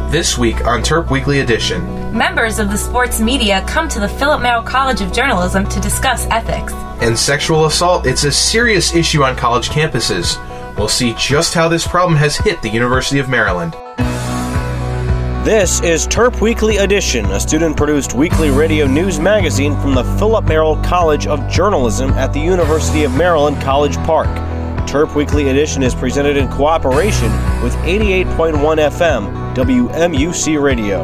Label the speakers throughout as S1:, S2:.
S1: This week on Terp Weekly Edition.
S2: Members of the sports media come to the Philip Merrill College of Journalism to discuss ethics.
S1: And sexual assault, it's a serious issue on college campuses. We'll see just how this problem has hit the University of Maryland.
S3: This is Terp Weekly Edition, a student-produced weekly radio news magazine from the Philip Merrill College of Journalism at the University of Maryland, College Park. Terp Weekly Edition is presented in cooperation with 88.1 FM, WMUC Radio.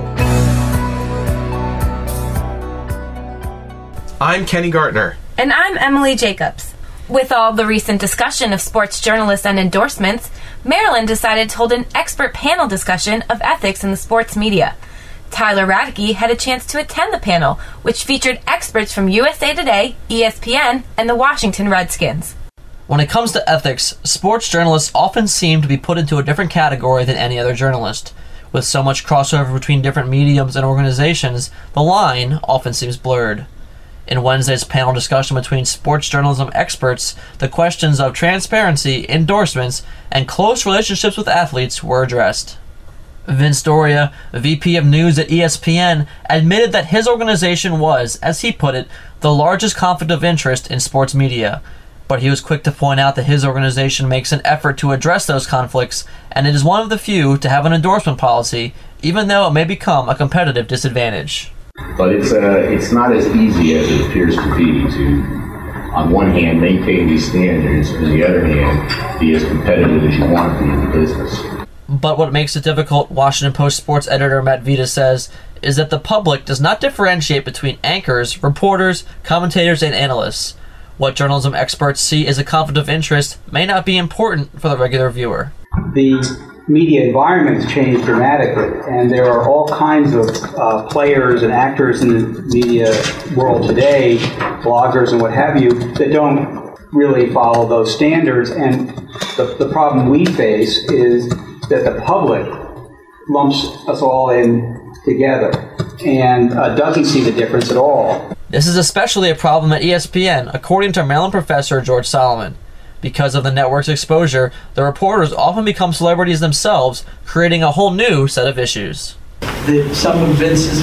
S1: I'm Kenny Gartner.
S2: And I'm Emily Jacobs. With all the recent discussion of sports journalists and endorsements, Maryland decided to hold an expert panel discussion of ethics in the sports media. Tyler Radke had a chance to attend the panel, which featured experts from USA Today, ESPN, and the Washington Redskins.
S4: When it comes to ethics, sports journalists often seem to be put into a different category than any other journalist. With so much crossover between different mediums and organizations, the line often seems blurred. In Wednesday's panel discussion between sports journalism experts, the questions of transparency, endorsements, and close relationships with athletes were addressed. Vince Doria, VP of News at ESPN, admitted that his organization was, as he put it, the largest conflict of interest in sports media. But he was quick to point out that his organization makes an effort to address those conflicts, and it is one of the few to have an endorsement policy, even though it may become a competitive disadvantage.
S5: But it's not as easy as it appears to be to, on one hand, maintain these standards, and on the other hand, be as competitive as you want to be in the business.
S4: But what makes it difficult, Washington Post sports editor Matt Vita says, is that the public does not differentiate between anchors, reporters, commentators, and analysts. What journalism experts see as a conflict of interest may not be important for the regular viewer.
S6: The media environment has changed dramatically, and there are all kinds of players and actors in the media world today, bloggers and what have you, that don't really follow those standards. And the problem we face is that the public lumps us all in together and doesn't see the difference at all.
S4: This is especially a problem at ESPN, according to Maryland professor George Solomon. Because of the network's exposure, the reporters often become celebrities themselves, creating a whole new set of issues.
S7: Some of Vince's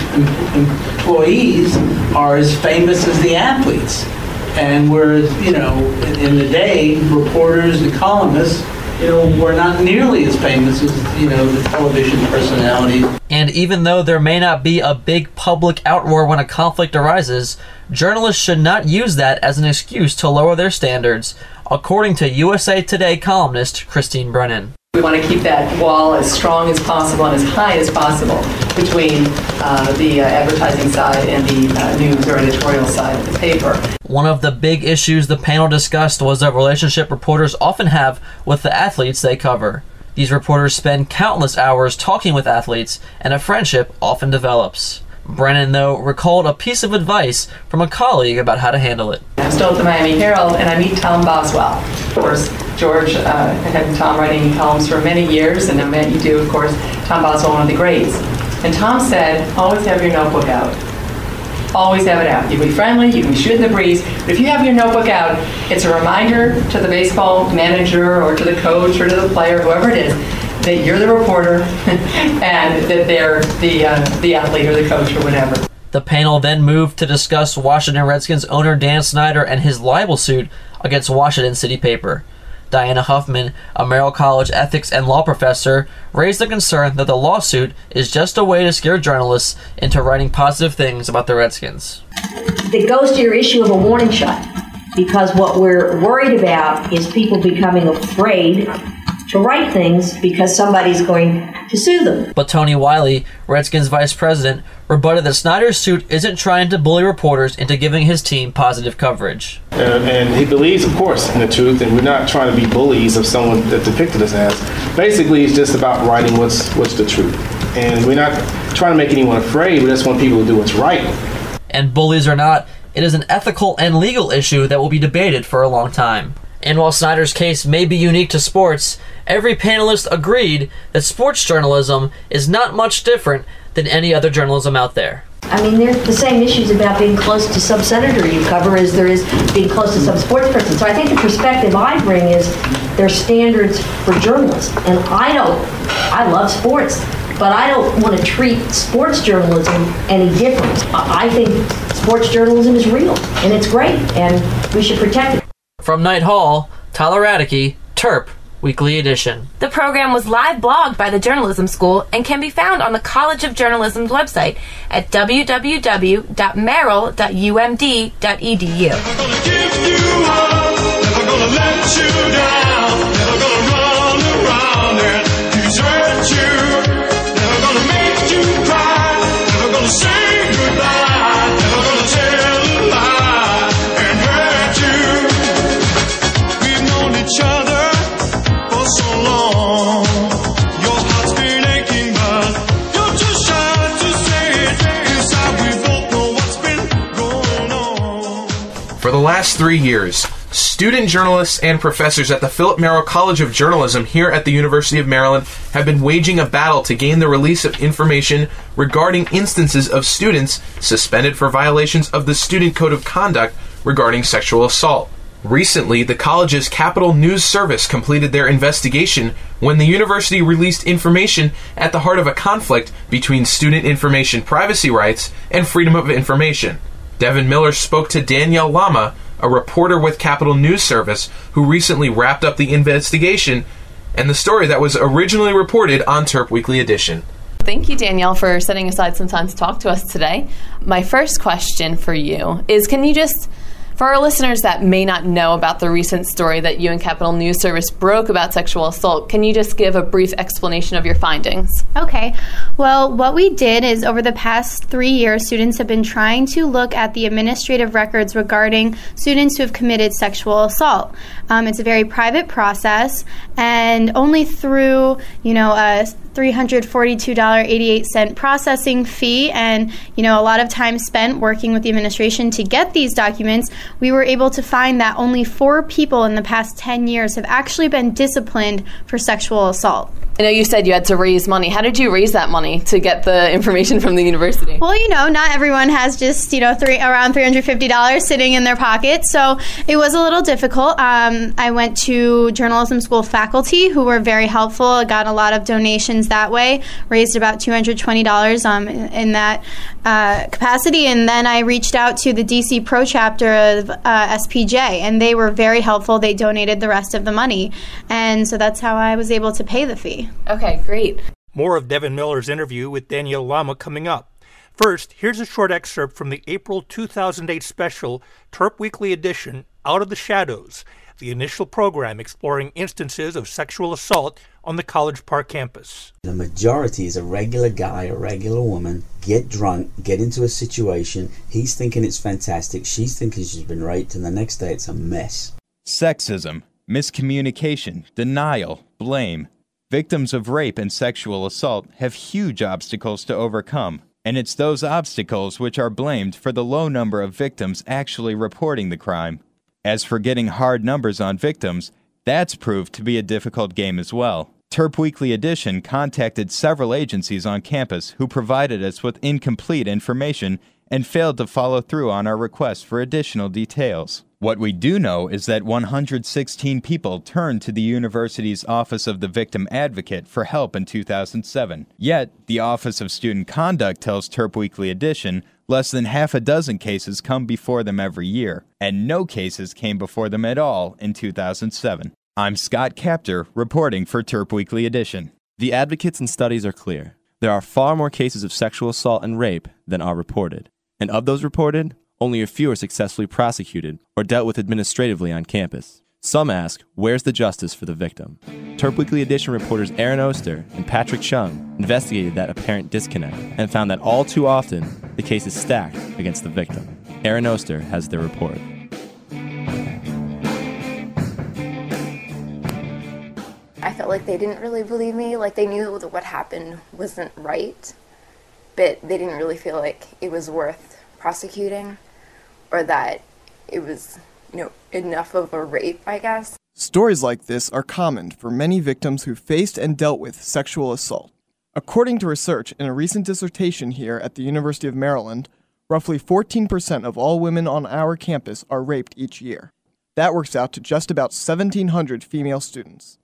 S7: employees are as famous as the athletes. And whereas, in the day, reporters and columnists, were not nearly as famous as, the television personalities.
S4: And even though there may not be a big public outroar when a conflict arises, journalists should not use that as an excuse to lower their standards, according to USA Today columnist Christine Brennan.
S8: We want to keep that wall as strong as possible and as high as possible between the advertising side and the news or editorial side of the paper.
S4: One of the big issues the panel discussed was the relationship reporters often have with the athletes they cover. These reporters spend countless hours talking with athletes, and a friendship often develops. Brennan, though, recalled a piece of advice from a colleague about how to handle it.
S8: I'm still at the Miami Herald, and I meet Tom Boswell. Of course, George had Tom writing columns for many years, and I met you do, of course, Tom Boswell, one of the greats. And Tom said, always have your notebook out. Always have it out. You can be friendly, you can be shooting the breeze, but if you have your notebook out, it's a reminder to the baseball manager or to the coach or to the player, whoever it is, that you're the reporter and that they're the athlete or the coach or whatever.
S4: The panel then moved to discuss Washington Redskins owner Dan Snyder and his libel suit against Washington City Paper. Diana Huffman, a Merrill College ethics and law professor, raised the concern that the lawsuit is just a way to scare journalists into writing positive things about the Redskins.
S9: It goes to your issue of a warning shot, because what we're worried about is people becoming afraid to write things because somebody's going to sue them.
S4: But Tony Wiley, Redskins vice president, rebutted that Snyder's suit isn't trying to bully reporters into giving his team positive coverage.
S10: And he believes, of course, in the truth, and we're not trying to be bullies of someone that depicted us as. Basically, it's just about writing what's the truth. And we're not trying to make anyone afraid, we just want people to do what's right.
S4: And bullies or not, it is an ethical and legal issue that will be debated for a long time. And while Snyder's case may be unique to sports, every panelist agreed that sports journalism is not much different than any other journalism out there.
S9: I mean, there's the same issues about being close to some senator you cover as there is being close to some sports person. So I think the perspective I bring is there's standards for journalists. And I love sports. but I don't want to treat sports journalism any different. I think sports journalism is real, and it's great, and we should protect it.
S4: From Knight Hall, Tyler Radke, Terp Weekly Edition.
S2: The program was live blogged by the Journalism School and can be found on the College of Journalism's website at www.merrill.umd.edu.
S11: Never gonna give you up, never gonna let you down, never gonna run around and desert you, never gonna make you cry, never gonna say goodbye, never gonna tell a lie and hurt you. We've known each other for so long, your heart's been aching, but you're too shy to say it. Inside we both know what's been going on.
S1: For the last 3 years, student journalists and professors at the Philip Merrill College of Journalism here at the University of Maryland have been waging a battle to gain the release of information regarding instances of students suspended for violations of the Student Code of Conduct regarding sexual assault. Recently, the college's Capitol News Service completed their investigation when the university released information at the heart of a conflict between student information privacy rights and freedom of information. Devin Miller spoke to Danielle Lama, a reporter with Capitol News Service, who recently wrapped up the investigation and the story that was originally reported on Terp Weekly Edition.
S12: Thank you, Danielle, for setting aside some time to talk to us today. My first question for you is, can you just, for our listeners that may not know about the recent story that you and Capitol News Service broke about sexual assault, can you just give a brief explanation of your findings?
S13: Okay. Well, what we did is over the past 3 years, students have been trying to look at the administrative records regarding students who have committed sexual assault. It's a very private process, and only through, a $342.88 processing fee and, a lot of time spent working with the administration to get these documents, we were able to find that only 4 people in the past 10 years have actually been disciplined for sexual assault.
S12: I know you said you had to raise money. How did you raise that money to get the information from the university?
S13: Well, not everyone has just, around $350 sitting in their pocket, so it was a little difficult. I went to journalism school faculty who were very helpful. I got a lot of donations that way, raised about $220 in that capacity, and then I reached out to the DC Pro chapter of SPJ, and they were very helpful. They donated the rest of the money, and so that's how I was able to pay the fee.
S12: Okay, great.
S14: More of Devin Miller's interview with Danielle Lama coming up. First, here's a short excerpt from the April 2008 special Terp Weekly Edition, Out of the Shadows, the initial program exploring instances of sexual assault on the College Park campus.
S15: The majority is a regular guy, a regular woman, get drunk, get into a situation, he's thinking it's fantastic, she's thinking she's been raped, and the next day it's a mess.
S16: Sexism, miscommunication, denial, blame. Victims of rape and sexual assault have huge obstacles to overcome, and it's those obstacles which are blamed for the low number of victims actually reporting the crime. As for getting hard numbers on victims, that's proved to be a difficult game as well. Terp Weekly Edition contacted several agencies on campus who provided us with incomplete information and failed to follow through on our request for additional details. What we do know is that 116 people turned to the university's Office of the Victim Advocate for help in 2007. Yet, the Office of Student Conduct tells Terp Weekly Edition less than half a dozen cases come before them every year, and no cases came before them at all in 2007. I'm Scott Kapter, reporting for Terp Weekly Edition.
S17: The advocates and studies are clear. There are far more cases of sexual assault and rape than are reported. And of those reported, only a few are successfully prosecuted or dealt with administratively on campus. Some ask, where's the justice for the victim? Terp Weekly Edition reporters Aaron Oster and Patrick Chung investigated that apparent disconnect and found that all too often, the case is stacked against the victim. Aaron Oster has their report.
S18: I felt like they didn't really believe me, like they knew that what happened wasn't right, but they didn't really feel like it was worth prosecuting, or that it was, enough of a rape, I guess.
S19: Stories like this are common for many victims who faced and dealt with sexual assault. According to research in a recent dissertation here at the University of Maryland, roughly 14% of all women on our campus are raped each year. That works out to just about 1,700 female students.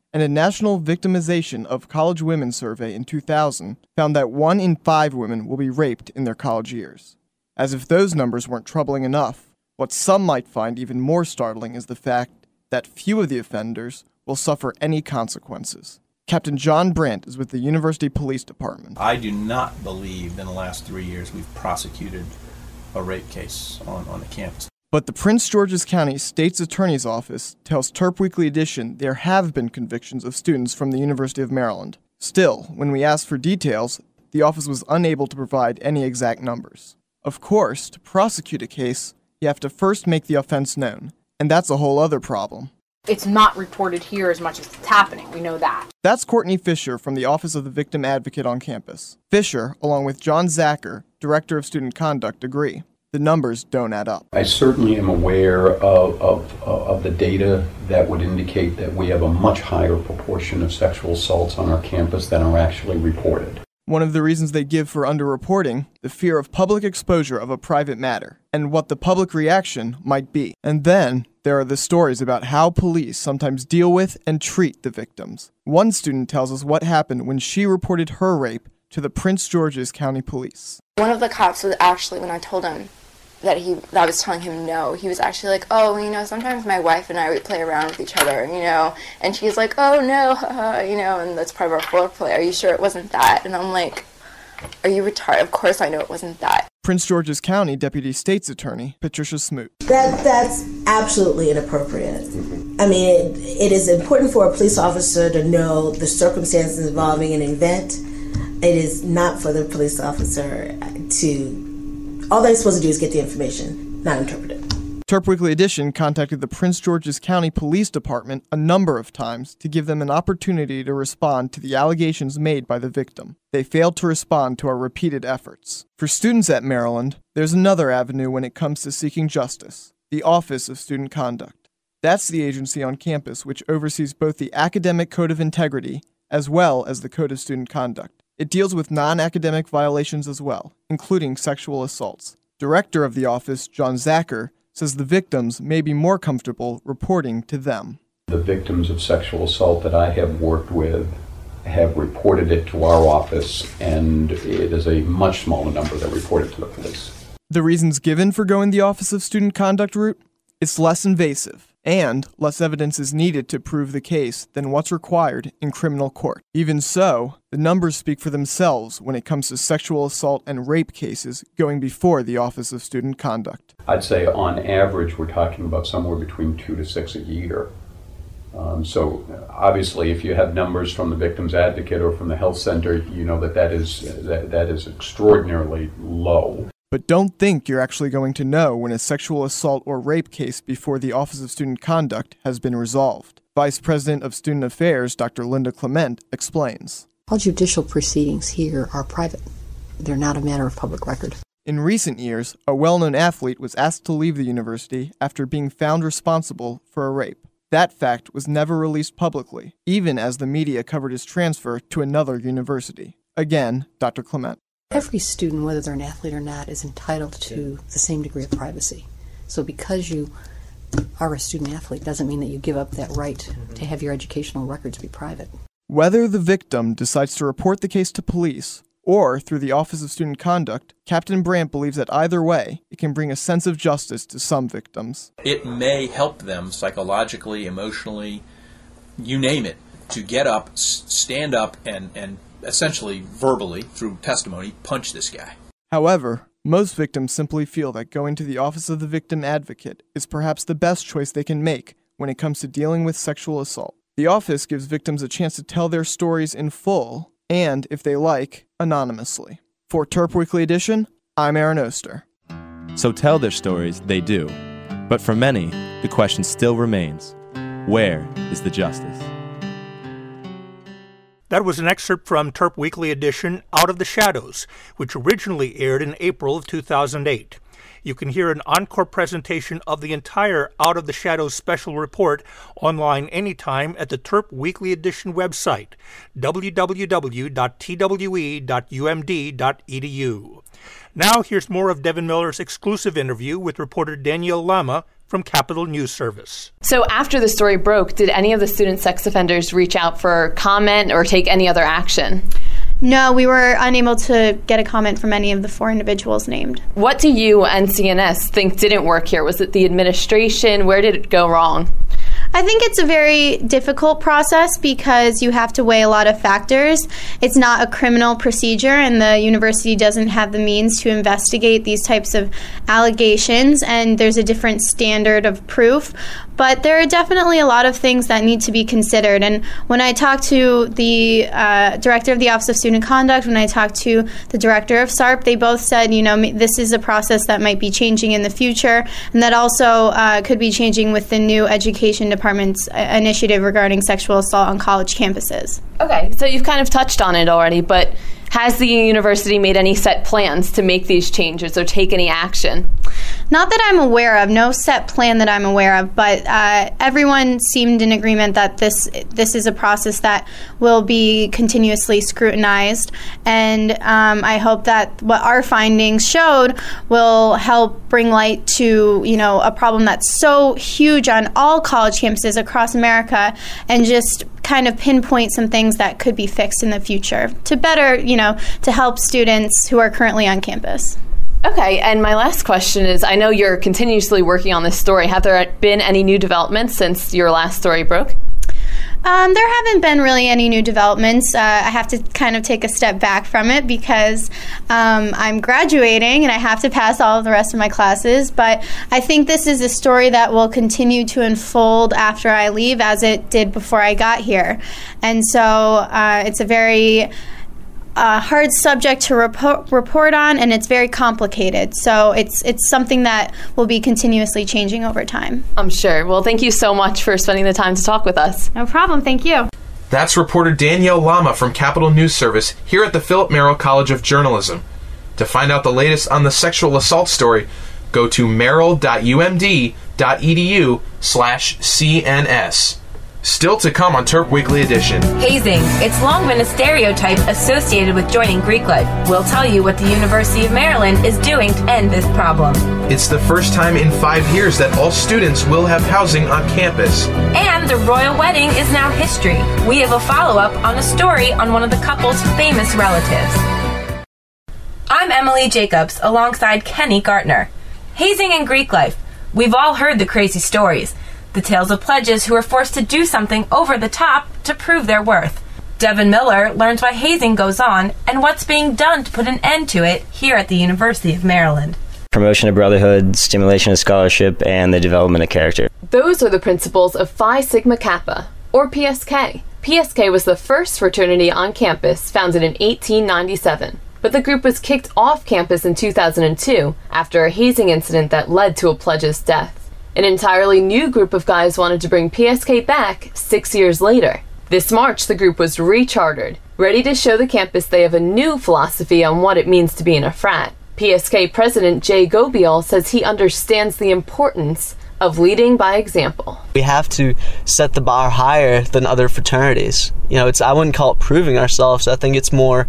S19: and a national victimization of college women survey in 2000 found that 1 in 5 women will be raped in their college years. As if those numbers weren't troubling enough, what some might find even more startling is the fact that few of the offenders will suffer any consequences. Captain John Brandt is with the University Police Department.
S20: I do not believe in the last 3 years we've prosecuted a rape case on the campus.
S19: But the Prince George's County State's Attorney's Office tells Terp Weekly Edition there have been convictions of students from the University of Maryland. Still, when we asked for details, the office was unable to provide any exact numbers. Of course, to prosecute a case, you have to first make the offense known, and that's a whole other problem.
S21: It's not reported here as much as it's happening. We know that.
S19: That's Courtney Fisher from the Office of the Victim Advocate on campus. Fisher, along with John Zacher, Director of Student Conduct, agree. The numbers don't add up.
S22: I certainly am aware of the data that would indicate that we have a much higher proportion of sexual assaults on our campus than are actually reported.
S19: One of the reasons they give for underreporting, the fear of public exposure of a private matter, and what the public reaction might be. And then, there are the stories about how police sometimes deal with and treat the victims. One student tells us what happened when she reported her rape to the Prince George's County Police.
S18: One of the cops was actually, when I told him that I was telling him no, he was actually like, oh, sometimes my wife and I, we play around with each other, and she's like, oh, no, and that's part of our foreplay. Are you sure it wasn't that? And I'm like, are you retarded? Of course I know it wasn't that.
S19: Prince George's County Deputy State's Attorney Patricia Smoot.
S23: That's absolutely inappropriate. I mean, it is important for a police officer to know the circumstances involving an event. It is not for the police officer all they're supposed to do is get the information, not interpret it.
S19: Terp Weekly Edition contacted the Prince George's County Police Department a number of times to give them an opportunity to respond to the allegations made by the victim. They failed to respond to our repeated efforts. For students at Maryland, there's another avenue when it comes to seeking justice: the Office of Student Conduct. That's the agency on campus which oversees both the Academic Code of Integrity as well as the Code of Student Conduct. It deals with non-academic violations as well, including sexual assaults. Director of the office, John Zacher, says the victims may be more comfortable reporting to them.
S22: The victims of sexual assault that I have worked with have reported it to our office, and it is a much smaller number that report it to the police.
S19: The reasons given for going the Office of Student Conduct route? It's less invasive, and less evidence is needed to prove the case than what's required in criminal court. Even so, the numbers speak for themselves when it comes to sexual assault and rape cases going before the Office of Student Conduct.
S22: I'd say on average we're talking about somewhere between 2 to 6 a year. So obviously if you have numbers from the Victims Advocate or from the health center, you know that is extraordinarily low.
S19: But don't think you're actually going to know when a sexual assault or rape case before the Office of Student Conduct has been resolved. Vice President of Student Affairs, Dr. Linda Clement, explains.
S24: All judicial proceedings here are private. They're not a matter of public record.
S19: In recent years, a well-known athlete was asked to leave the university after being found responsible for a rape. That fact was never released publicly, even as the media covered his transfer to another university. Again, Dr. Clement.
S24: Every student, whether they're an athlete or not, is entitled to the same degree of privacy. So because you are a student athlete doesn't mean that you give up that right to have your educational records be private.
S19: Whether the victim decides to report the case to police or through the Office of Student Conduct, Captain Brandt believes that either way, it can bring a sense of justice to some victims.
S20: It may help them psychologically, emotionally, you name it, to get up, stand up, and essentially verbally, through testimony, punch this guy.
S19: However, most victims simply feel that going to the Office of the Victim Advocate is perhaps the best choice they can make when it comes to dealing with sexual assault. The office gives victims a chance to tell their stories in full, and, if they like, anonymously. For Terp Weekly Edition, I'm Aaron Oster.
S17: So tell their stories, they do. But for many, the question still remains, where is the justice?
S14: That was an excerpt from Terp Weekly Edition, Out of the Shadows, which originally aired in April of 2008. You can hear an encore presentation of the entire Out of the Shadows special report online anytime at the Terp Weekly Edition website, www.twe.umd.edu. Now here's more of Devin Miller's exclusive interview with reporter Danielle Lama from Capitol News Service.
S12: So after the story broke, did any of the student sex offenders reach out for comment or take any other action?
S13: No, we were unable to get a comment from any of the 4 individuals named.
S12: What do you and CNS think didn't work here? Was it the administration? Where did it go wrong?
S13: I think it's a very difficult process because you have to weigh a lot of factors. It's not a criminal procedure, and the university doesn't have the means to investigate these types of allegations, and there's a different standard of proof. But there are definitely a lot of things that need to be considered. And when I talked to the director of the Office of Student Conduct, when I talked to the director of SARP, they both said, this is a process that might be changing in the future, and that also could be changing with the new Education Department's initiative regarding sexual assault on college campuses.
S12: Okay, so you've kind of touched on it already, but has the university made any set plans to make these changes or take any action?
S13: Not that I'm aware of, no set plan that I'm aware of, but everyone seemed in agreement that this is a process that will be continuously scrutinized, and I hope that what our findings showed will help bring light to a problem that's so huge on all college campuses across America, and just kind of pinpoint some things that could be fixed in the future to better, to help students who are currently on campus.
S12: Okay, and my last question is, I know you're continuously working on this story. Have there been any new developments since your last story broke?
S13: There haven't been really any new developments. I have to kind of take a step back from it because I'm graduating and I have to pass all of the rest of my classes. But I think this is a story that will continue to unfold after I leave, as it did before I got here. And so it's a very hard subject to report on, and it's very complicated. So it's something that will be continuously changing over time.
S12: I'm sure. Well, thank you so much for spending the time to talk with us.
S13: No problem. Thank you.
S1: That's reporter Danielle Lama from Capitol News Service here at the Philip Merrill College of Journalism. To find out the latest on the sexual assault story, go to merrill.umd.edu/CNS. Still to come on Terp Weekly Edition.
S2: Hazing. It's long been a stereotype associated with joining Greek life. We'll tell you what the University of Maryland is doing to end this problem.
S1: It's the first time in 5 years that all students will have housing on campus.
S2: And the royal wedding is now history. We have a follow-up on a story on one of the couple's famous relatives. I'm Emily Jacobs alongside Kenny Gartner. Hazing in Greek life. We've all heard the crazy stories. The tales of pledges who are forced to do something over the top to prove their worth. Devin Miller learns why hazing goes on and what's being done to put an end to it here at the University of Maryland.
S3: Promotion of brotherhood, stimulation of scholarship, and the development of character.
S12: Those are the principles of Phi Sigma Kappa, or PSK. PSK was the first fraternity on campus, founded in 1897. But the group was kicked off campus in 2002 after a hazing incident that led to a pledge's death. An entirely new group of guys wanted to bring PSK back 6 years later. This March, the group was rechartered, ready to show the campus they have a new philosophy on what it means to be in a frat. PSK President Jay Gobiel says he understands the importance of leading by example.
S5: We have to set the bar higher than other fraternities. I wouldn't call it proving ourselves. I think it's more,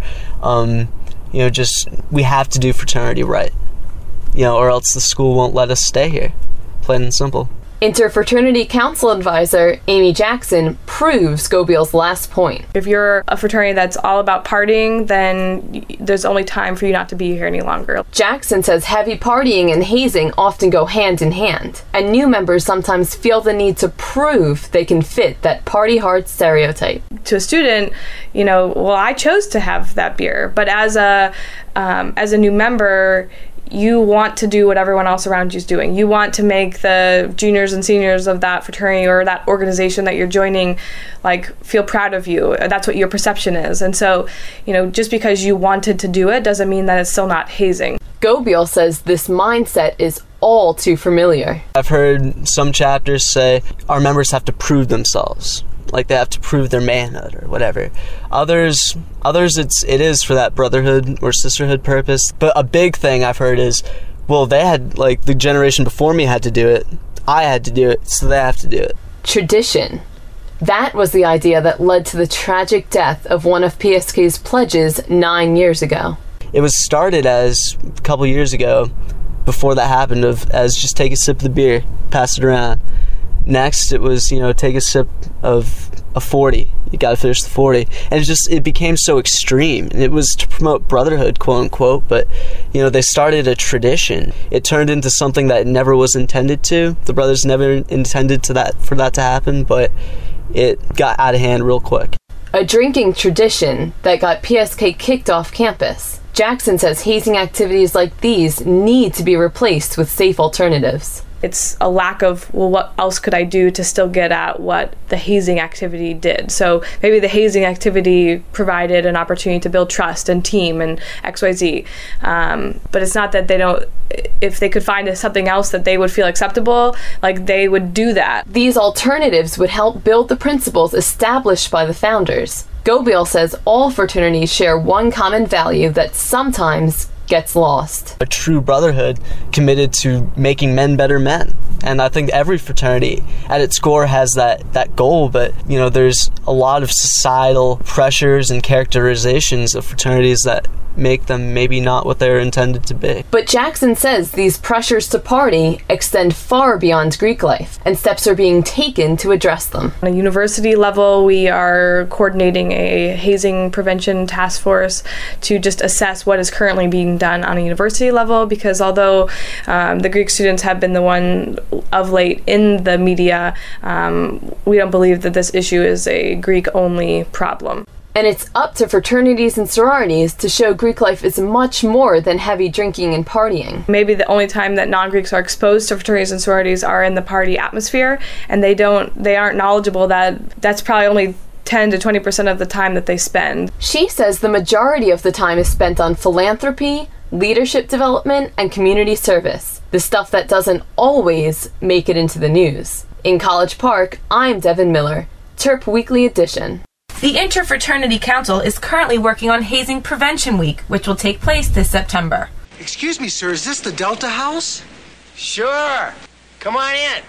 S5: just we have to do fraternity right, or else the school won't let us stay here. Plain and simple.
S12: Interfraternity Council Advisor Amy Jackson proves Gobiel's last point.
S6: If you're a fraternity that's all about partying, then there's only time for you not to be here any longer.
S12: Jackson says heavy partying and hazing often go hand in hand, and new members sometimes feel the need to prove they can fit that party hard stereotype.
S6: To a student, I chose to have that beer, but as a new member, you want to do what everyone else around you is doing. You want to make the juniors and seniors of that fraternity or that organization that you're joining feel proud of you. That's what your perception is. And so, just because you wanted to do it doesn't mean that it's still not hazing.
S12: Gobiel says this mindset is all too familiar.
S5: I've heard some chapters say our members have to prove themselves. They have to prove their manhood or whatever. Others, it is for that brotherhood or sisterhood purpose. But a big thing I've heard is, they had, the generation before me had to do it. I had to do it, so they have to do it.
S12: Tradition. That was the idea that led to the tragic death of one of PSK's pledges 9 years ago.
S5: It was started as, a couple years ago, before that happened as just take a sip of the beer, pass it around. Next, it was, take a sip of a 40. You got to finish the 40. And it became so extreme. And it was to promote brotherhood, quote unquote, but, they started a tradition. It turned into something that never was intended to. The brothers never intended for that to happen, but it got out of hand real quick.
S12: A drinking tradition that got PSK kicked off campus. Jackson says hazing activities like these need to be replaced with safe alternatives.
S6: It's a lack of, what else could I do to still get at what the hazing activity did? So maybe the hazing activity provided an opportunity to build trust and team and XYZ. But it's not that they don't, if they could find something else that they would feel acceptable, like they would do that.
S12: These alternatives would help build the principles established by the founders. Gobiel says all fraternities share one common value that sometimes gets lost.
S5: A true brotherhood committed to making men better men. And I think every fraternity at its core has that goal, but there's a lot of societal pressures and characterizations of fraternities that make them maybe not what they're intended to be.
S12: But Jackson says these pressures to party extend far beyond Greek life, and steps are being taken to address them.
S6: On a university level, we are coordinating a hazing prevention task force to just assess what is currently being done on a university level, because although the Greek students have been the one of late in the media, we don't believe that this issue is a Greek-only problem.
S12: And it's up to fraternities and sororities to show Greek life is much more than heavy drinking and partying.
S6: Maybe the only time that non-Greeks are exposed to fraternities and sororities are in the party atmosphere, and they aren't knowledgeable that that's probably only 10 to 20% of the time that they spend.
S12: She says the majority of the time is spent on philanthropy, leadership development, and community service, the stuff that doesn't always make it into the news. In College Park, I'm Devin Miller, Terp Weekly Edition.
S2: The Interfraternity Council is currently working on Hazing Prevention Week, which will take place this September.
S7: Excuse me, sir, is this the Delta House? Sure. Come on in.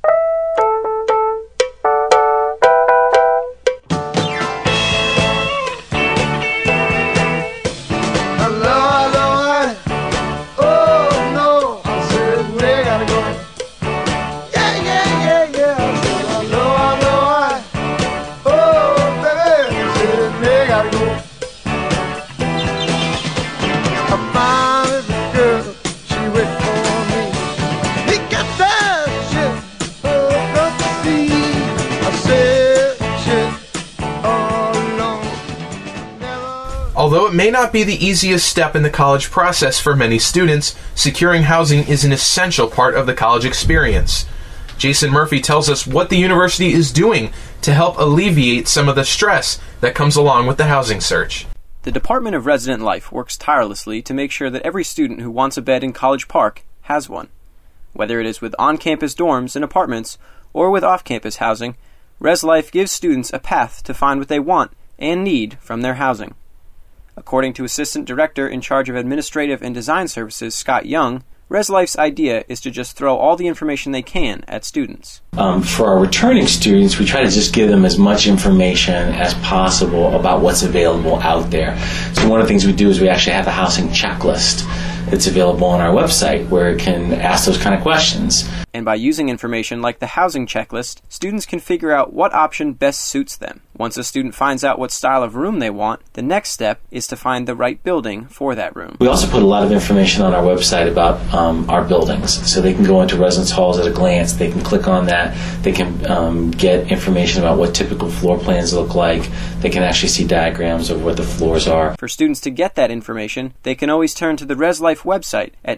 S1: Although it may not be the easiest step in the college process for many students, securing housing is an essential part of the college experience. Jason Murphy tells us what the university is doing to help alleviate some of the stress that comes along with the housing search.
S8: The Department of Resident Life works tirelessly to make sure that every student who wants a bed in College Park has one. Whether it is with on-campus dorms and apartments or with off-campus housing, ResLife gives students a path to find what they want and need from their housing. According to Assistant Director in charge of Administrative and Design Services, Scott Young, ResLife's idea is to just throw all the information they can at students.
S9: For our returning students, we try to just give them as much information as possible about what's available out there. So one of the things we do is we actually have a housing checklist that's available on our website where it can ask those kind of questions.
S8: And by using information like the housing checklist, students can figure out what option best suits them. Once a student finds out what style of room they want, the next step is to find the right building for that room.
S9: We also put a lot of information on our website about our buildings, so they can go into residence halls at a glance. They can click on that. They can get information about what typical floor plans look like. They can actually see diagrams of what the floors are.
S8: For students to get that information, they can always turn to the ResLife website at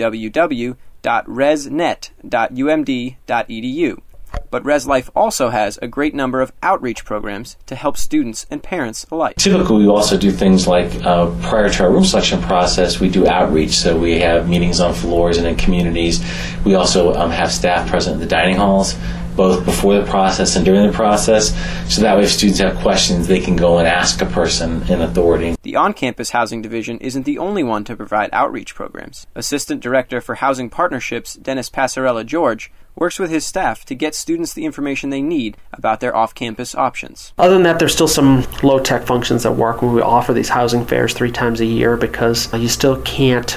S8: www.resnet.umd.edu. But ResLife also has a great number of outreach programs to help students and parents alike.
S9: Typically, we also do things like prior to our room selection process, we do outreach. So we have meetings on floors and in communities. We also have staff present in the dining halls, both before the process and during the process. So that way, if students have questions, they can go and ask a person in authority.
S8: The on-campus housing division isn't the only one to provide outreach programs. Assistant Director for Housing Partnerships, Dennis Passarella George, works with his staff to get students the information they need about their off-campus options.
S10: Other than that, there's still some low-tech functions that work when we offer these housing fairs 3 times a year, because you still can't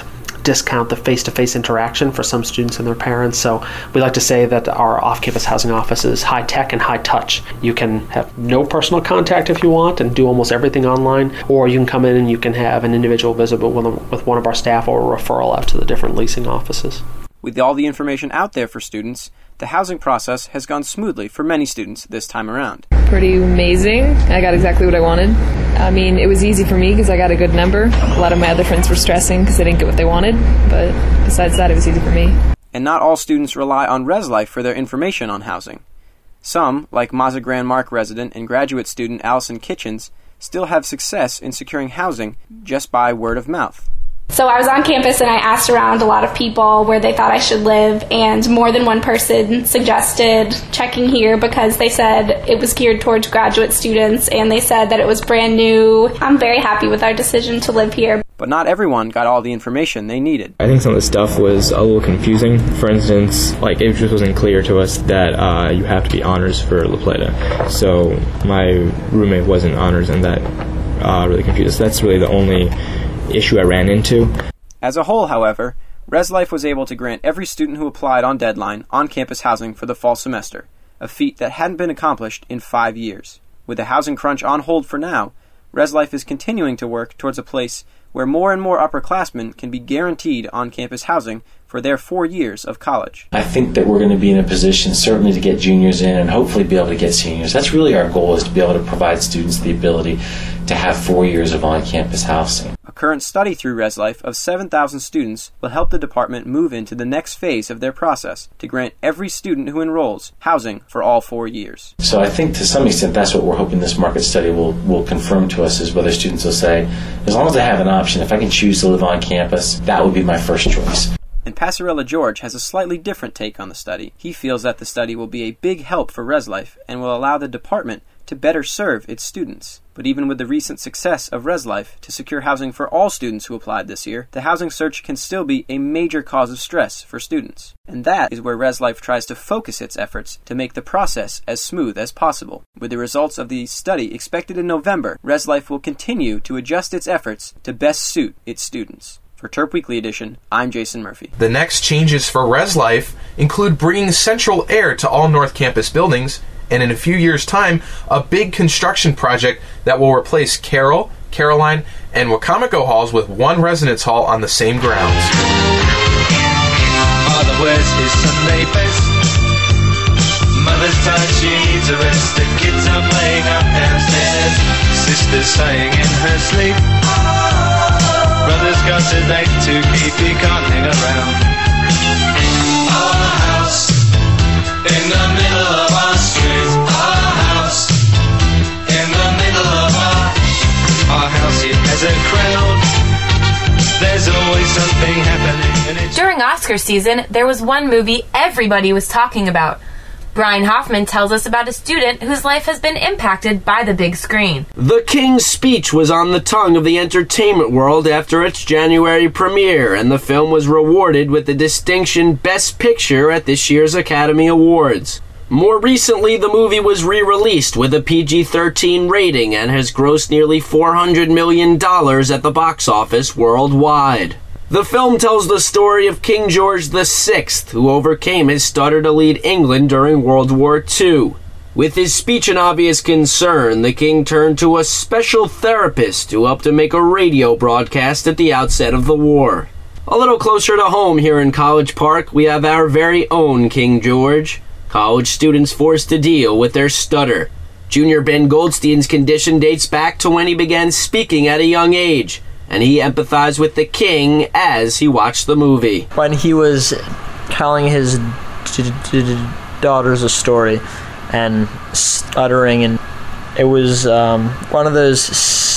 S4: discount the face-to-face interaction for some students and their parents. So we like to say that our off-campus housing office is high-tech and high-touch. You can have no personal contact if you want and do almost everything online, or you can come in and you can have an individual visit with one of our staff or a referral out to the different leasing offices.
S8: With all the information out there for students, the housing process has gone smoothly for many students this time around.
S10: Pretty amazing. I got exactly what I wanted. I mean, it was easy for me because I got a good number. A lot of my other friends were stressing because they didn't get what they wanted, but besides that, it was easy for me.
S8: And not all students rely on ResLife for their information on housing. Some, like Mazagran Mark resident and graduate student Allison Kitchens, still have success in securing housing just by word of mouth.
S11: So I was on campus and I asked around a lot of people where they thought I should live, and more than one person suggested checking here because they said it was geared towards graduate students and they said that it was brand new. I'm very happy with our decision to live here.
S8: But not everyone got all the information they needed.
S15: I think some of the stuff was a little confusing. For instance, it just wasn't clear to us that you have to be honors for La Plata. So my roommate wasn't honors, and that really confused us. That's really the only issue I ran into.
S8: As a whole, however, ResLife was able to grant every student who applied on deadline on-campus housing for the fall semester, a feat that hadn't been accomplished in 5 years. With the housing crunch on hold for now, ResLife is continuing to work towards a place where more and more upperclassmen can be guaranteed on-campus housing for their 4 years of college.
S9: I think that we're going to be in a position certainly to get juniors in and hopefully be able to get seniors. That's really our goal, is to be able to provide students the ability to have 4 years of on-campus housing.
S8: A current study through ResLife of 7,000 students will help the department move into the next phase of their process to grant every student who enrolls housing for all 4 years.
S9: So I think to some extent that's what we're hoping this market study will confirm to us, is whether students will say, as long as I have an option, if I can choose to live on campus, that would be my first choice.
S8: And Passarella George has a slightly different take on the study. He feels that the study will be a big help for ResLife and will allow the department to better serve its students. But even with the recent success of ResLife to secure housing for all students who applied this year, the housing search can still be a major cause of stress for students. And that is where ResLife tries to focus its efforts to make the process as smooth as possible. With the results of the study expected in November, ResLife will continue to adjust its efforts to best suit its students. For Terp Weekly Edition, I'm Jason Murphy.
S1: The next changes for ResLife include bringing central air to all North Campus buildings, and in a few years' time, a big construction project that will replace Carroll, Caroline, and Wacomico halls with one residence hall on the same grounds.
S25: Father wears his Sunday best. Mother's tired, she needs a rest. The kids are playing up downstairs. Sister's sighing in her sleep. Brother's got a date to keep, he can't hang around. Our house in the middle of our street. Our house in the middle of our house. It has a crowd. There's always something happening. And
S2: During Oscar season, there was one movie everybody was talking about. Brian Hoffman tells us about a student whose life has been impacted by the big screen.
S26: The King's Speech was on the tongue of the entertainment world after its January premiere, and the film was rewarded with the distinction Best Picture at this year's Academy Awards. More recently, the movie was re-released with a PG-13 rating and has grossed nearly $400 million at the box office worldwide. The film tells the story of King George VI, who overcame his stutter to lead England during World War II. With his speech an obvious concern, the king turned to a special therapist who helped him make a radio broadcast at the outset of the war. A little closer to home here in College Park, we have our very own King George. College students forced to deal with their stutter. Junior Ben Goldstein's condition dates back to when he began speaking at a young age, and he empathized with the king as he watched the movie.
S27: When he was telling his daughters a story and stuttering, and it was one of those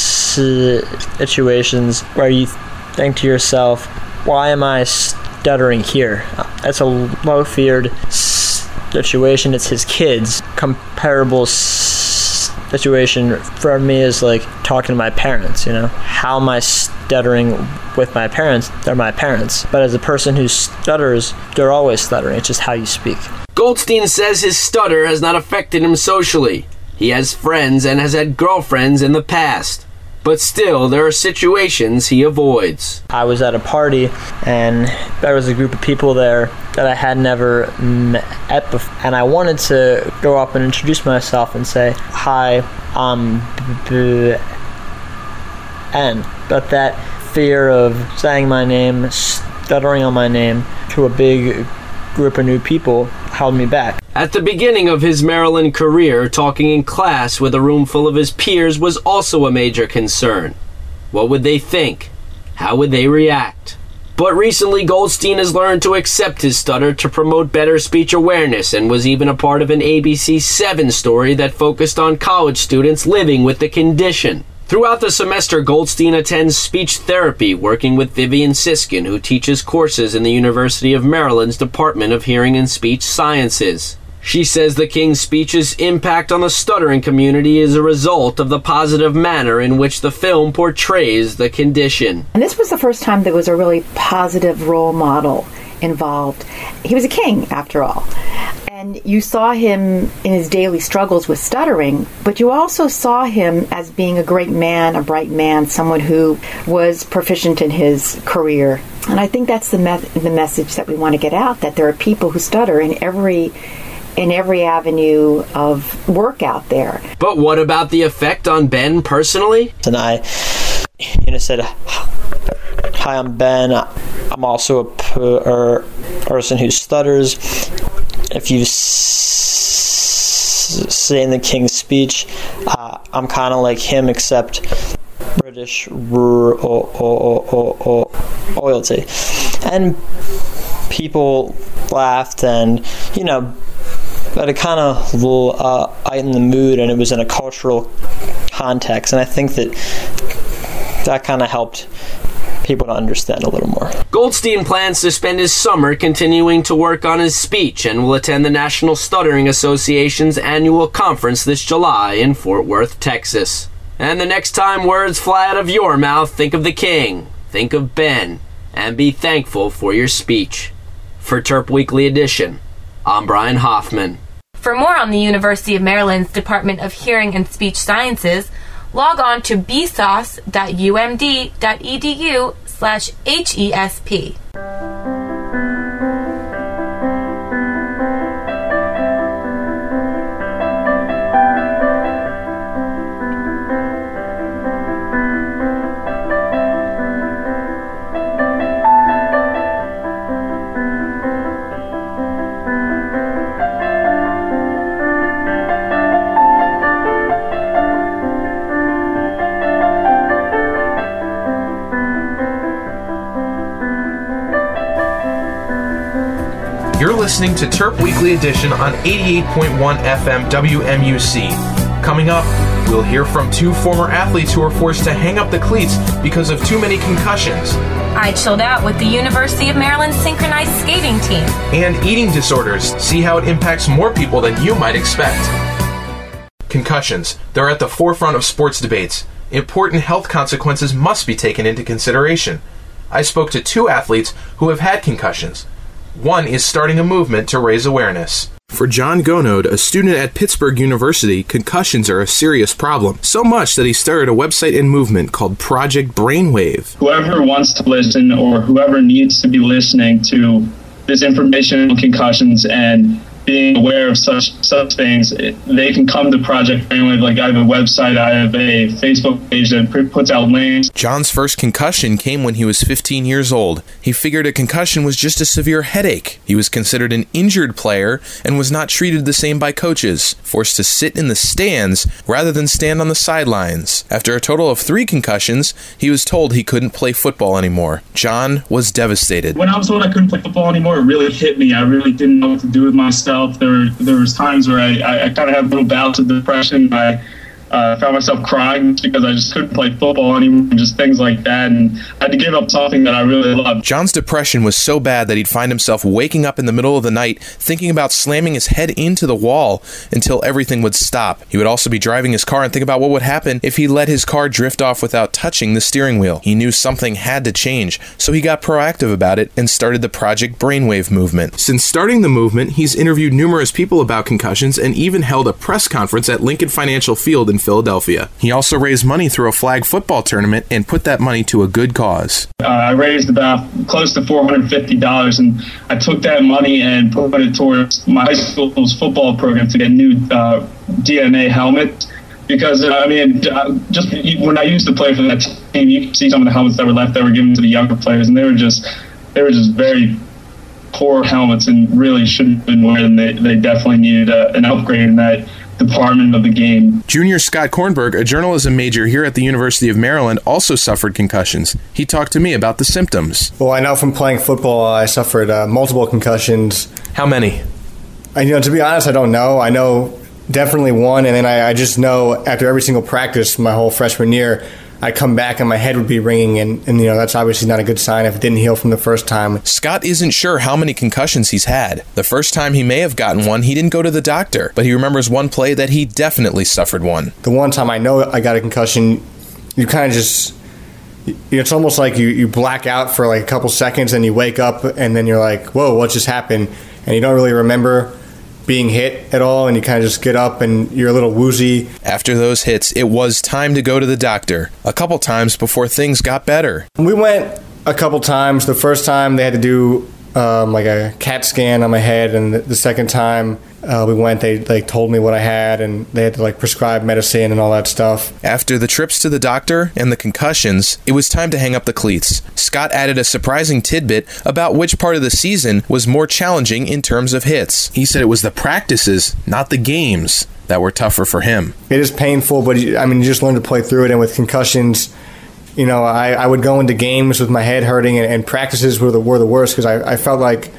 S27: situations where you think to yourself, why am I stuttering here? That's a low-feared situation. It's his kids. Comparable situation for me is like talking to my parents, How am I stuttering with my parents? They're my parents. But as a person who stutters, they're always stuttering. It's just how you speak.
S26: Goldstein says his stutter has not affected him socially. He has friends and has had girlfriends in the past. But still, there are situations he avoids.
S27: I was at a party, and there was a group of people there that I had never met before, and I wanted to go up and introduce myself and say, "Hi, I'm N." But that fear of saying my name, stuttering on my name to a big group of new people held me back.
S26: At the beginning of his Maryland career, talking in class with a room full of his peers was also a major concern. What would they think? How would they react? But recently, Goldstein has learned to accept his stutter to promote better speech awareness, and was even a part of an ABC 7 story that focused on college students living with the condition. Throughout the semester, Goldstein attends speech therapy, working with Vivian Siskin, who teaches courses in the University of Maryland's Department of Hearing and Speech Sciences. She says the King's Speech's impact on the stuttering community is a result of the positive manner in which the film portrays the condition.
S16: And this was the first time there was a really positive role model involved. He was a king, after all. And you saw him in his daily struggles with stuttering, but you also saw him as being a great man, a bright man, someone who was proficient in his career. And I think that's the message that we want to get out, that there are people who stutter in every avenue of work out there.
S26: But what about the effect on Ben personally?
S27: And I said, "Hi, I'm Ben. I'm also a person who stutters. If you say in the King's Speech, I'm kind of like him, except British royalty." And people laughed, and but it kind of lightened the mood, and it was in a cultural context, and I think that kind of helped people to understand a little more.
S26: Goldstein plans to spend his summer continuing to work on his speech, and will attend the National Stuttering Association's annual conference this July in Fort Worth, Texas. And the next time words fly out of your mouth, think of the King, think of Ben, and be thankful for your speech. For Terp Weekly Edition, I'm Brian Hoffman.
S2: For more on the University of Maryland's Department of Hearing and Speech Sciences, log on to bsos.umd.edu/HESP.
S1: You're listening to Terp Weekly Edition on 88.1 FM WMUC. Coming up, we'll hear from two former athletes who were forced to hang up the cleats because of too many concussions.
S2: I chilled out with the University of Maryland synchronized skating team.
S1: And eating disorders. See how it impacts more people than you might expect. Concussions. They're at the forefront of sports debates. Important health consequences must be taken into consideration. I spoke to two athletes who have had concussions. One is starting a movement to raise awareness. For John Gonode, a student at Pittsburgh University, concussions are a serious problem, so much that he started a website and movement called Project Brainwave.
S18: Whoever wants to listen, or whoever needs to be listening to this information on concussions and being aware of such things, they can come to Project Brainwave. Like, I have a website, I have a Facebook page that puts out links.
S1: John's first concussion came when he was 15 years old. He figured a concussion was just a severe headache. He was considered an injured player and was not treated the same by coaches, forced to sit in the stands rather than stand on the sidelines. After a total of 3 concussions, he was told he couldn't play football anymore. John was devastated.
S18: When I was told I couldn't play football anymore, it really hit me. I really didn't know what to do with myself. There was times where I kind of had little bouts of depression. I found myself crying because I just couldn't play football anymore, and just things like that, and I had to give up something that I really loved.
S1: John's depression was so bad that he'd find himself waking up in the middle of the night thinking about slamming his head into the wall until everything would stop. He would also be driving his car and think about what would happen if he let his car drift off without touching the steering wheel. He knew something had to change, so he got proactive about it and started the Project Brainwave movement. Since starting the movement, he's interviewed numerous people about concussions and even held a press conference at Lincoln Financial Field in in Philadelphia. He also raised money through a flag football tournament and put that money to a good cause.
S18: I raised about close to $450, and I took that money and put it towards my high school's football program to get new DNA helmets. Because, just when I used to play for that team, you could see some of the helmets that were left that were given to the younger players, and they were just very poor helmets and really shouldn't have been wearing them. They definitely needed an upgrade in that department of the game.
S1: Junior Scott Kornberg, a journalism major here at the University of Maryland, also suffered concussions. He talked to me about the symptoms.
S17: Well, I know from playing football, I suffered multiple concussions.
S1: How many?
S17: To be honest, I don't know. I know definitely one, and then I just know after every single practice my whole freshman year, I'd come back and my head would be ringing, and that's obviously not a good sign if it didn't heal from the first time.
S1: Scott isn't sure how many concussions he's had. The first time he may have gotten one, he didn't go to the doctor, but he remembers one play that he definitely suffered one.
S17: The one time I know I got a concussion, you kind of just, it's almost like you black out for like a couple seconds and you wake up and then you're like, whoa, what just happened? And you don't really remember being hit at all, and you kind of just get up and you're a little woozy.
S1: After those hits, it was time to go to the doctor, a couple times before things got better.
S17: We went a couple times. The first time they had to do like a CAT scan on my head, and the second time we went, they told me what I had, and they had to prescribe medicine and all that stuff.
S1: After the trips to the doctor and the concussions, it was time to hang up the cleats. Scott added a surprising tidbit about which part of the season was more challenging in terms of hits. He said it was the practices, not the games, that were tougher for him.
S17: It is painful, but you just learn to play through it. And with concussions, I would go into games with my head hurting, and practices were the worst because I felt like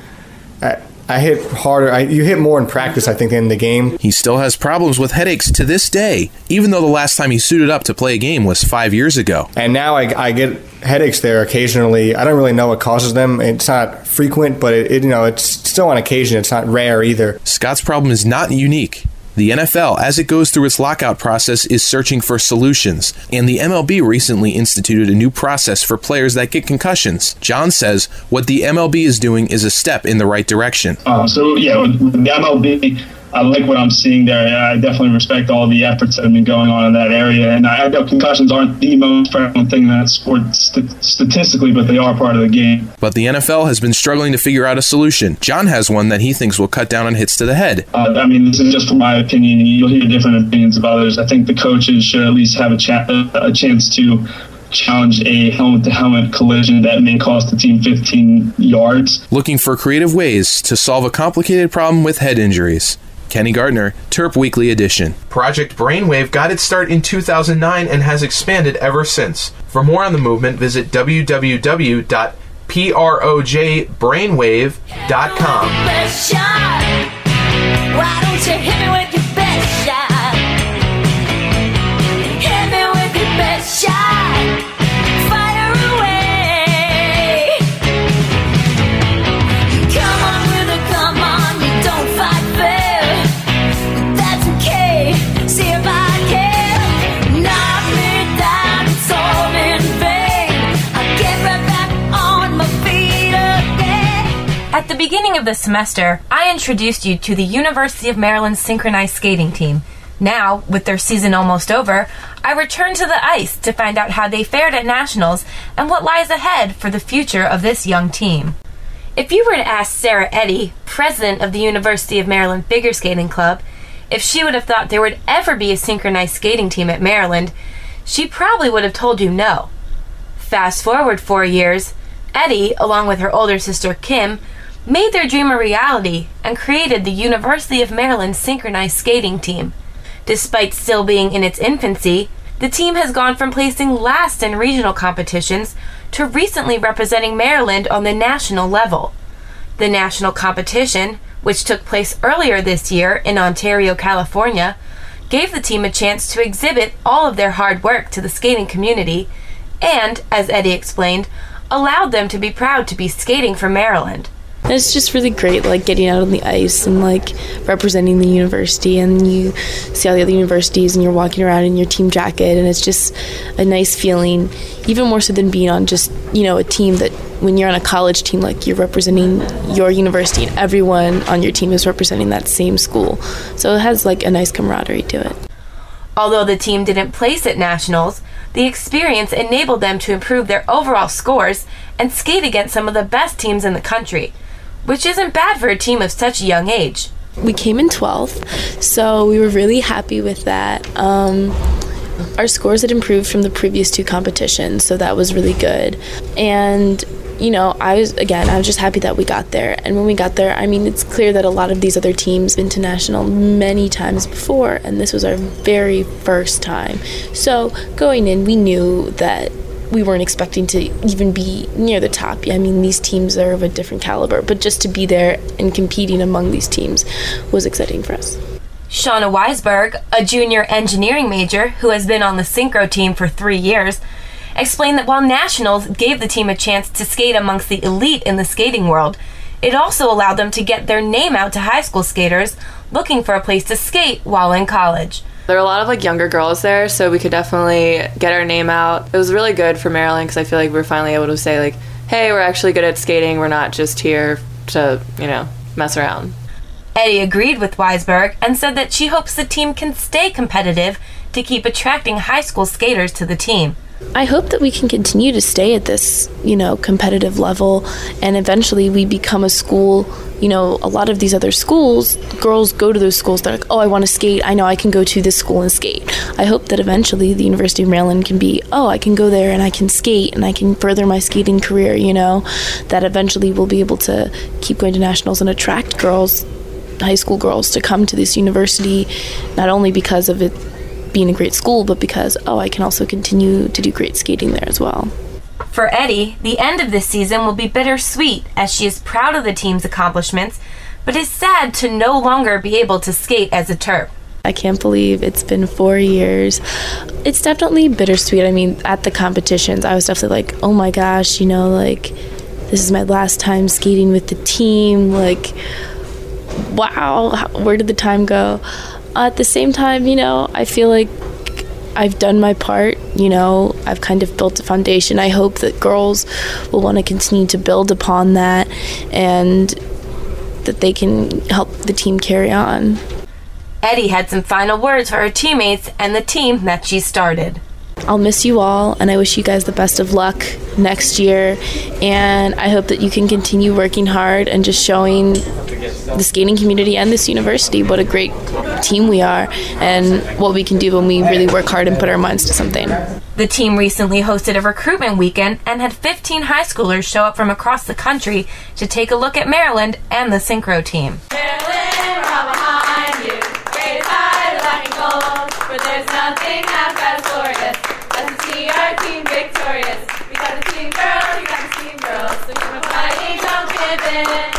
S17: I hit harder. You hit more in practice, I think, than in the game.
S1: He still has problems with headaches to this day, even though the last time he suited up to play a game was 5 years ago.
S17: And now I get headaches there occasionally. I don't really know what causes them. It's not frequent, but it's still on occasion. It's not rare either.
S1: Scott's problem is not unique. The NFL, as it goes through its lockout process, is searching for solutions, and the MLB recently instituted a new process for players that get concussions. John says what the MLB is doing is a step in the right direction.
S18: With the MLB, I like what I'm seeing there. I definitely respect all the efforts that have been going on in that area, and I know concussions aren't the most prevalent thing in that sport statistically, but they are part of the game.
S1: But the NFL has been struggling to figure out a solution. John has one that he thinks will cut down on hits to the head.
S18: This is just from my opinion. You'll hear different opinions of others. I think the coaches should at least have a chance to challenge a helmet-to-helmet collision that may cost the team 15 yards.
S1: Looking for creative ways to solve a complicated problem with head injuries. Kenny Gardner, Terp Weekly Edition. Project Brainwave got its start in 2009 and has expanded ever since. For more on the movement, visit www.projbrainwave.com.
S25: Why don't you hit me with your best shot? Hit me with your best shot. Fire away. Come on, brother, come on. You don't fight fair. That's okay. See if I can knock me down. It's all in vain. I'll get right back on my feet again.
S2: At the beginning of the semester, I introduced you to the University of Maryland synchronized skating team. Now, with their season almost over, I return to the ice to find out how they fared at nationals and what lies ahead for the future of this young team. If you were to ask Sarah Eddy, president of the University of Maryland Figure Skating Club, if she would have thought there would ever be a synchronized skating team at Maryland, she probably would have told you no. Fast forward 4 years, Eddy, along with her older sister Kim, made their dream a reality and created the University of Maryland synchronized skating team. Despite still being in its infancy, the team has gone from placing last in regional competitions to recently representing Maryland on the national level. The national competition, which took place earlier this year in Ontario, California, gave the team a chance to exhibit all of their hard work to the skating community and, as Eddy explained, allowed them to be proud to be skating for Maryland.
S19: And it's just really great, getting out on the ice and, representing the university, and you see all the other universities and you're walking around in your team jacket, and it's just a nice feeling, even more so than being on just, a team that when you're on a college team, you're representing your university and everyone on your team is representing that same school. So it has, a nice camaraderie to it.
S2: Although the team didn't place at nationals, the experience enabled them to improve their overall scores and skate against some of the best teams in the country, which isn't bad for a team of such a young age.
S19: We came in 12th, so we were really happy with that. Our scores had improved from the previous 2 competitions, so that was really good. And I was just happy that we got there. And when we got there, it's clear that a lot of these other teams been to national many times before, and this was our very first time. So going in, we knew that we weren't expecting to even be near the top. These teams are of a different caliber, but just to be there and competing among these teams was exciting for us.
S2: Shauna Weisberg, a junior engineering major who has been on the synchro team for 3 years, explained that while nationals gave the team a chance to skate amongst the elite in the skating world, it also allowed them to get their name out to high school skaters looking for a place to skate while in college.
S10: There were a lot of younger girls there, so we could definitely get our name out. It was really good for Maryland because I feel like we're finally able to say hey, we're actually good at skating. We're not just here to, mess around.
S2: Eddie agreed with Weisberg and said that she hopes the team can stay competitive to keep attracting high school skaters to the team.
S19: I hope that we can continue to stay at this, competitive level, and eventually we become a school. A lot of these other schools, girls go to those schools, they're like, oh, I want to skate, I know I can go to this school and skate. I hope that eventually the University of Maryland can be, oh, I can go there and I can skate and I can further my skating career, that eventually we'll be able to keep going to nationals and attract girls, high school girls, to come to this university, not only because of it being a great school, but because, I can also continue to do great skating there as well.
S2: For Eddie, the end of this season will be bittersweet as she is proud of the team's accomplishments, but is sad to no longer be able to skate as a Terp.
S19: I can't believe it's been 4 years. It's definitely bittersweet. At the competitions, I was definitely like, oh my gosh, this is my last time skating with the team. Wow, where did the time go? At the same time, I feel like I've done my part. I've kind of built a foundation. I hope that girls will want to continue to build upon that and that they can help the team carry on.
S2: Eddie had some final words for her teammates and the team that she started.
S19: I'll miss you all, and I wish you guys the best of luck next year, and I hope that you can continue working hard and just showing the skating community and this university what a great team we are and what we can do when we really work hard and put our minds to something.
S2: The team recently hosted a recruitment weekend and had 15 high schoolers show up from across the country to take a look at Maryland and the synchro team.
S13: Maryland, we're all behind you. Great high, black and gold, but there's nothing half as glorious as to see our team victorious. We got the team girls, we got the team girls, so keep on fighting, don't give in.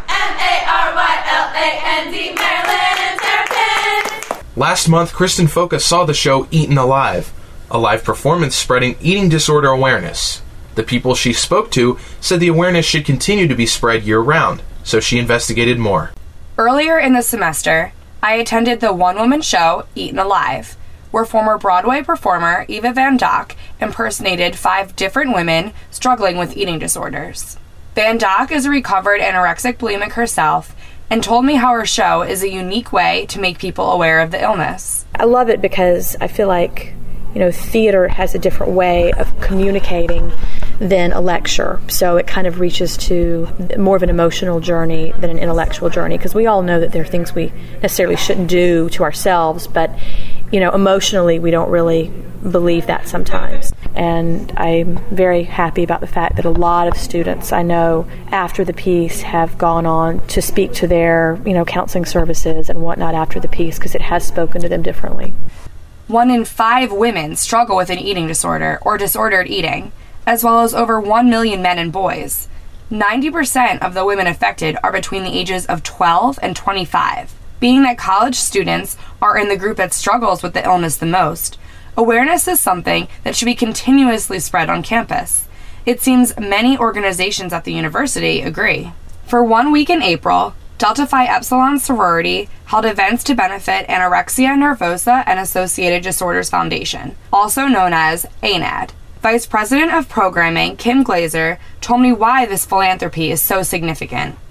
S13: Maryland, Maryland Terrapins.
S1: Last month, Kristen Foka saw the show Eaten Alive, a live performance spreading eating disorder awareness. The people she spoke to said the awareness should continue to be spread year-round, so she investigated more.
S14: Earlier in the semester, I attended the one-woman show Eaten Alive, where former Broadway performer Eva Van Dock impersonated 5 different women struggling with eating disorders. Van Dock is a recovered anorexic bulimic herself and told me how her show is a unique way to make people aware of the illness.
S20: I love it because I feel like, theater has a different way of communicating than a lecture. So it kind of reaches to more of an emotional journey than an intellectual journey, because we all know that there are things we necessarily shouldn't do to ourselves, but emotionally we don't really believe that sometimes. And I'm very happy about the fact that a lot of students I know after the piece have gone on to speak to their counseling services and whatnot after the piece, because it has spoken to them differently.
S14: 1 in 5 women struggle with an eating disorder or disordered eating, as well as over 1 million men and boys. 90% of the women affected are between the ages of 12 and 25. Being that college students are in the group that struggles with the illness the most, awareness is something that should be continuously spread on campus. It seems many organizations at the university agree. For 1 week in April, Delta Phi Epsilon sorority held events to benefit Anorexia Nervosa and Associated Disorders Foundation, also known as ANAD. Vice President of Programming Kim Glazer told me why this philanthropy is so significant.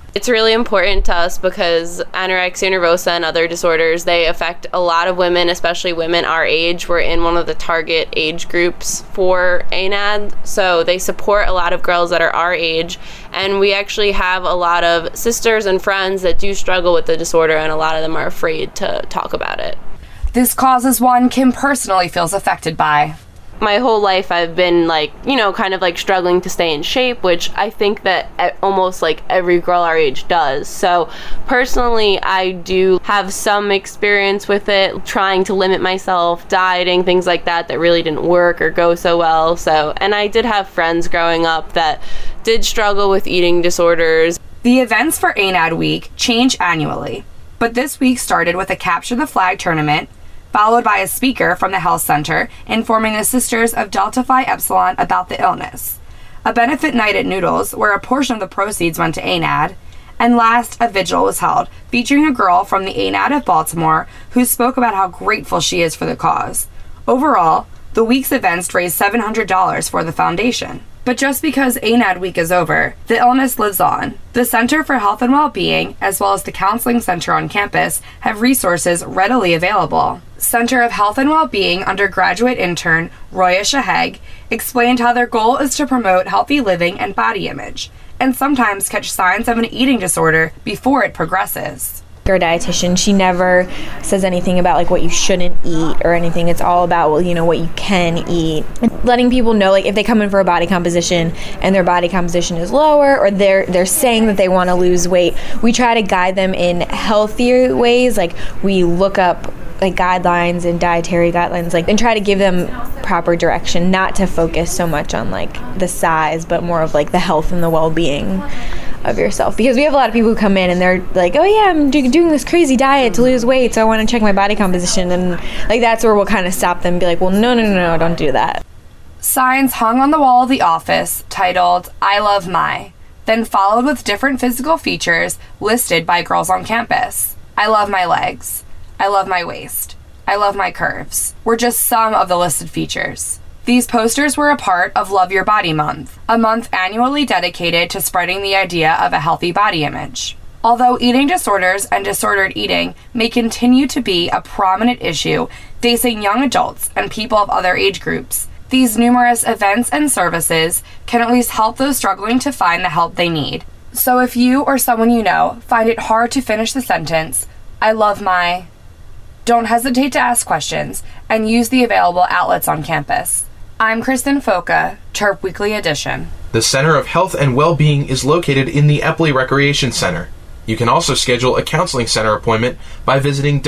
S10: It's really important to us because anorexia nervosa and other disorders, they affect a lot of women, especially women our age. We're in one of the target age groups for ANAD, so they support a lot of girls that are our age, and we actually have a lot of sisters and friends that do struggle with the disorder, and a lot of them are afraid to talk about it.
S14: This cause is one Kim personally feels affected by.
S10: My whole life I've been kind of struggling to stay in shape, which I think that almost every girl our age does. So personally, I do have some experience with it, trying to limit myself, dieting, things like that really didn't work or go so well. So, and I did have friends growing up that did struggle with eating disorders.
S14: The events for ANAD Week change annually, but this week started with a Capture the Flag tournament, followed by a speaker from the health center informing the Sisters of Delta Phi Epsilon about the illness, a benefit night at Noodles where a portion of the proceeds went to ANAD, and last, a vigil was held featuring a girl from the ANAD of Baltimore who spoke about how grateful she is for the cause. Overall, the week's events raised $700 for the foundation. But just because ANAD Week is over, the illness lives on. The Center for Health and Wellbeing, as well as the Counseling Center on campus, have resources readily available. Center of Health and Wellbeing undergraduate intern Roya Shaheg explained how their goal is to promote healthy living and body image, and sometimes catch signs of an eating disorder before it progresses.
S3: Our dietitian, she never says anything about what you shouldn't eat or anything. It's all about what you can eat, letting people know if they come in for a body composition and their body composition is lower, or they're saying that they want to lose weight, we try to guide them in healthier ways. We look up guidelines and dietary guidelines, and try to give them proper direction, not to focus so much on the size, but more of the health and the well-being of yourself. Because we have a lot of people who come in and they're oh yeah, I'm doing this crazy diet to lose weight, so I want to check my body composition, and that's where we'll kind of stop them and be well, no, don't do that.
S14: Signs hung on the wall of the office titled "I love my," then followed with different physical features listed by girls on campus. I love my legs. I love my waist. I love my curves were just some of the listed features. These posters were a part of Love Your Body Month, a month annually dedicated to spreading the idea of a healthy body image. Although eating disorders and disordered eating may continue to be a prominent issue facing young adults and people of other age groups, these numerous events and services can at least help those struggling to find the help they need. So if you or someone you know find it hard to finish the sentence, I love my... Don't hesitate to ask questions and use the available outlets on campus. I'm Kristen Foka, Terp Weekly Edition.
S1: The Center of Health and Wellbeing is located in the Epley Recreation Center. You can also schedule a counseling center appointment by visiting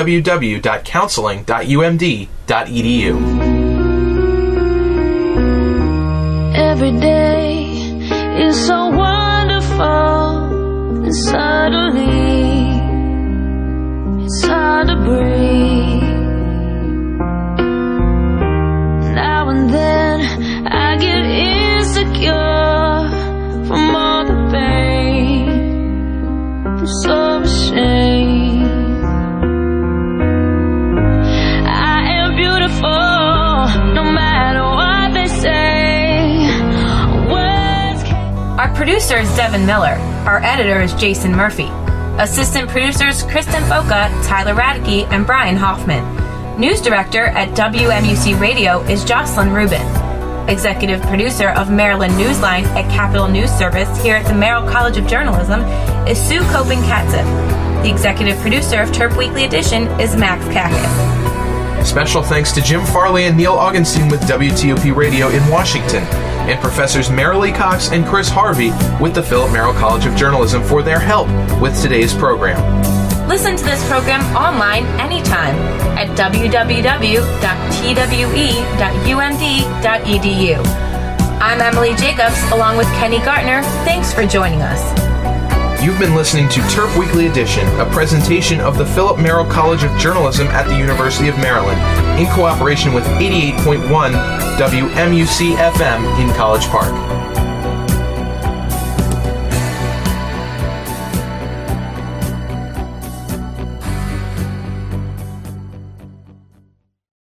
S1: www.counseling.umd.edu.
S13: Every day is so wonderful, and suddenly it's hard to breathe. Now and then I get insecure from all the pain. I'm so ashamed. I am beautiful, no matter what they say.
S2: Our producer is Devin Miller. Our editor is Jason Murphy. Assistant producers Kristen Foka, Tyler Radke, and Brian Hoffman. News director at WMUC Radio is Jocelyn Rubin. Executive producer of Maryland Newsline at Capital News Service here at the Merrill College of Journalism is Sue Copen-Katzif. The executive producer of Terp Weekly Edition is Max Kakis.
S1: Special thanks to Jim Farley and Neil Augenstein with WTOP Radio in Washington, and Professors Marilee Cox and Chris Harvey with the Philip Merrill College of Journalism for their help with today's program.
S2: Listen to this program online anytime at www.twe.umd.edu. I'm Emily Jacobs, along with Kenny Gartner. Thanks for joining us.
S1: You've been listening to Terp Weekly Edition, a presentation of the Philip Merrill College of Journalism at the University of Maryland, in cooperation with 88.1 WMUC-FM in College Park.